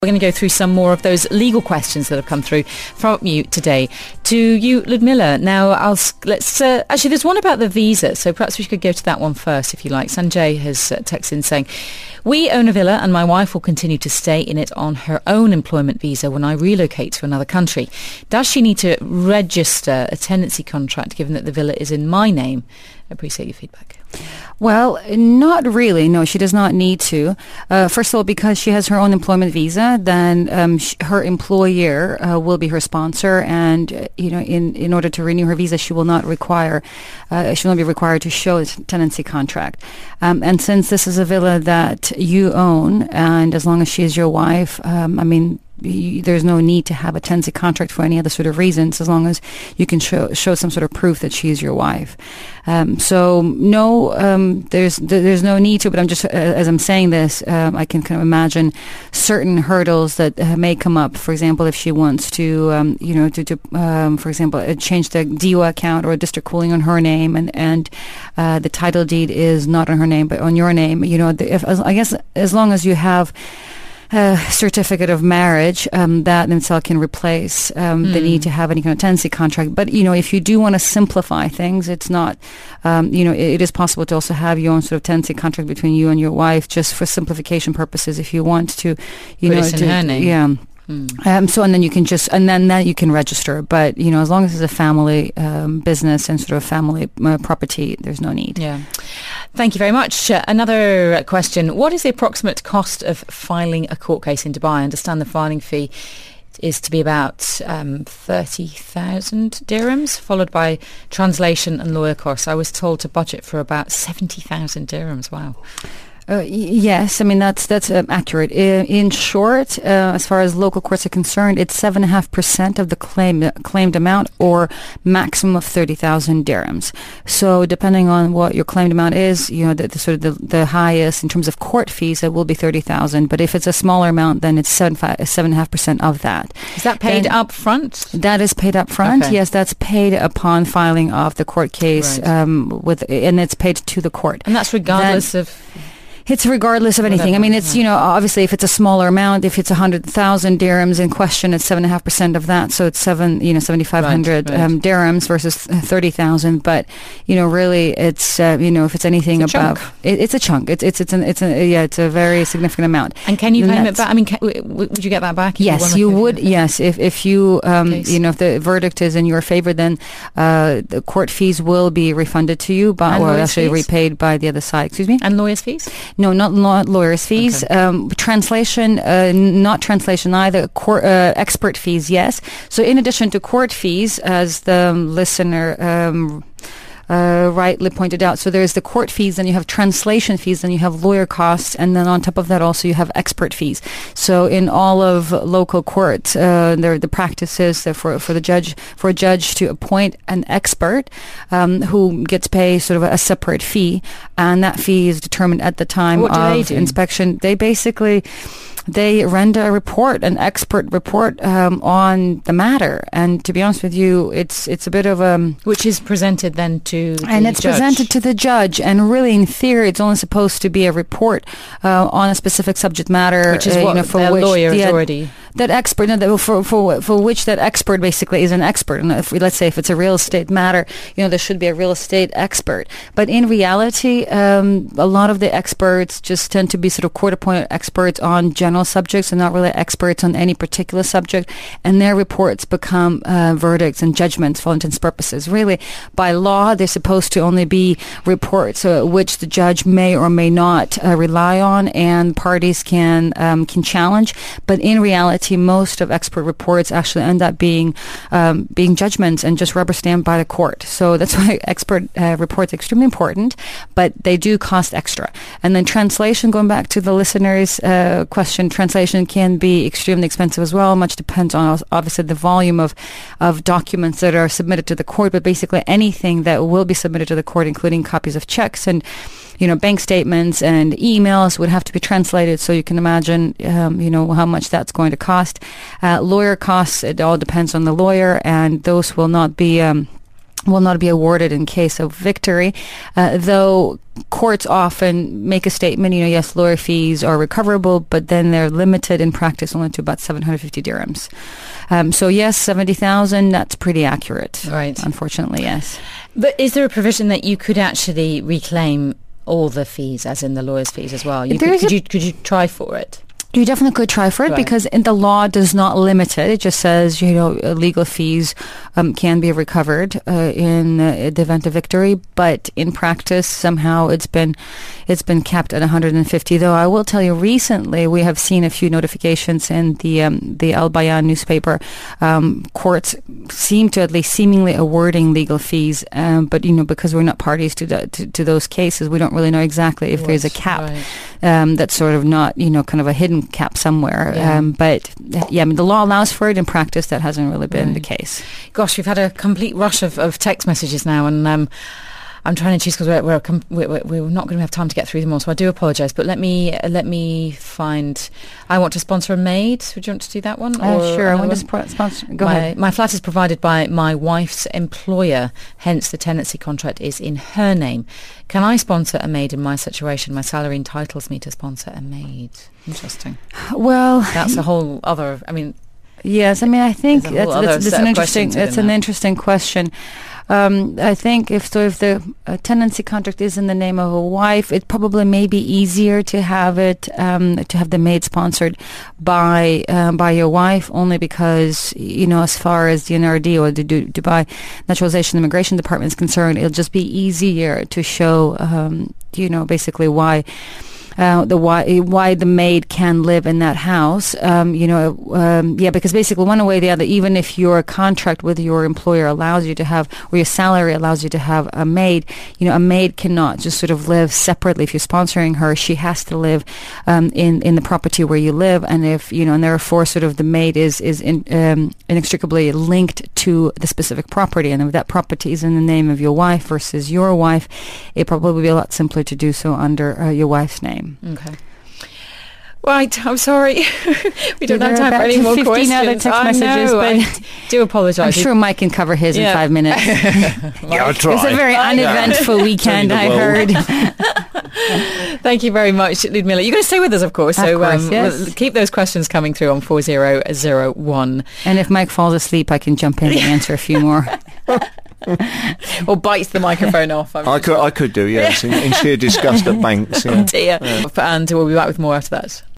We're going to go through some more of those legal questions that have come through from you today. To you, Ludmilla. Now, actually, there's one about the visa, so perhaps we could go to that one first, if you like. Sanjay has texted in saying, we own a villa and my wife will continue to stay in it on her own employment visa when I relocate to another country. Does she need to register a tenancy contract given that the villa is in my name? I appreciate your feedback. Well, not really. No, she does not need to. First of all, because she has her own employment visa, then her employer will be her sponsor, and in order to renew her visa, she will not be required to show a tenancy contract. And since this is a villa that you own, and as long as she is your wife, there's no need to have a tenancy contract for any other sort of reasons, as long as you can show some sort of proof that she is your wife. So no, there's no need to. But I'm just as I'm saying this, I can kind of imagine certain hurdles that may come up. For example, if she wants to, for example, change the DUA account or district cooling on her name, and the title deed is not on her name but on your name. I guess as long as you have certificate of marriage, that in itself can replace the need to have any kind of tenancy contract. But if you do want to simplify things, it's not it is possible to also have your own sort of tenancy contract between you and your wife, just for simplification purposes, if you want to put it in her name. So and then you can register, but as long as it's a family business and sort of family property, there's no need. Yeah. Thank you very much. Another question: what is the approximate cost of filing a court case in Dubai? I understand the filing fee is to be about 30,000 dirhams, followed by translation and lawyer costs. I was told to budget for about 70,000 dirhams. Wow. Yes, that's accurate. In short, as far as local courts are concerned, it's 7.5% of the claimed amount, or maximum of 30,000 dirhams. So depending on what your claimed amount is, the highest in terms of court fees, it will be 30,000. But if it's a smaller amount, then it's 7.5% of that. Is that paid up front? That is paid up front. Okay. Yes, that's paid upon filing of the court case, right. And it's paid to the court. And that's regardless of. It's regardless of anything. It's, obviously if it's a smaller amount, if it's 100,000 dirhams in question, it's 7.5% of that. So it's 7,500 dirhams versus 30,000. But, really it's, if it's anything above, it's a chunk. It's a very significant amount. And can you claim it back? Would you get that back? Yes, you would. Yes. If you, if the verdict is in your favor, then the court fees will be refunded to you, repaid by the other side. Excuse me? And lawyers' fees? No, not lawyers' fees. Okay. Translation, not translation either. Expert fees, yes. So in addition to court fees, as the listener rightly pointed out, so there's the court fees, then you have translation fees, then you have lawyer costs, and then on top of that also you have expert fees. So in all of local courts, the practice is that for a judge to appoint an expert who gets paid sort of a separate fee, and that fee is determined at the time of inspection. They render a report, an expert report on the matter, and to be honest with you, it's a bit of a which is presented then to the and it's judge. Presented to the judge, and really in theory it's only supposed to be a report on a specific subject matter, which is what for the lawyer is already. That expert, for which that expert basically is an expert. And let's say if it's a real estate matter, there should be a real estate expert. But in reality, a lot of the experts just tend to be sort of court-appointed experts on general subjects and not really experts on any particular subject. And their reports become verdicts and judgments for all intents and purposes. Really, by law, they're supposed to only be reports which the judge may or may not rely on, and parties can challenge. But in reality, most of expert reports actually end up being judgments and just rubber stamped by the court. So that's why expert reports are extremely important, but they do cost extra. And then translation, going back to the listener's question, translation can be extremely expensive as well. Much depends on obviously the volume of documents that are submitted to the court, but basically anything that will be submitted to the court, including copies of checks and bank statements and emails, would have to be translated. So you can imagine, how much that's going to cost. Lawyer costs, it all depends on the lawyer, and those will not be will not be awarded in case of victory, though courts often make a statement, yes, lawyer fees are recoverable, but then they're limited in practice only to about 750 dirhams. So yes, 70,000, that's pretty accurate. Right. Unfortunately, yes. But is there a provision that you could actually reclaim all the fees, as in the lawyer's fees as well? Could you try for it? You definitely could try for it, because the law does not limit it. It just says, legal fees can be recovered in the event of victory. But in practice, somehow it's been capped at 150. Though I will tell you, recently we have seen a few notifications in the Al Bayan newspaper. Courts seem to at least seemingly awarding legal fees, but because we're not parties to those cases, we don't really know exactly if there's a cap. Right. That's sort of not, kind of a hidden cap somewhere. Yeah. The law allows for it. In practice, that hasn't really been the case. Gosh, we've had a complete rush of text messages now, and I'm trying to choose because we're not going to have time to get through them all, so I do apologise. But let me find. I want to sponsor a maid. Would you want to do that one? Sure. I want to sponsor. Go ahead. My flat is provided by my wife's employer. Hence, the tenancy contract is in her name. Can I sponsor a maid in my situation? My salary entitles me to sponsor a maid. Interesting. Well, that's a whole other. Yes. I think that's an interesting question. I think if the tenancy contract is in the name of a wife, it probably may be easier to have the maid sponsored by your wife, only because as far as the NRD or the Dubai Naturalization and Immigration Department is concerned, it'll just be easier to show basically why the maid can live in that house, because basically one way or the other, even if your contract with your employer allows you to have, or your salary allows you to have a maid, a maid cannot just sort of live separately. If you're sponsoring her, she has to live in the property where you live, and and therefore sort of the maid is inextricably linked to the specific property, and if that property is in the name of your wife versus your wife, it probably would be a lot simpler to do so under your wife's name. Okay. Right, I'm sorry. We don't have time for any more 15 questions. Other text messages, but I do apologise. I'm sure Mike can cover his in 5 minutes. I'll try. It's a very uneventful weekend, I heard. Thank you very much, Ludmilla. You're going to stay with us, of course. So yes. We'll keep those questions coming through on 4001. And if Mike falls asleep, I can jump in and answer a few more. Or bites the microphone off. I could do, yes, in sheer disgust at banks. Yeah. Dear. And we'll be back with more after that.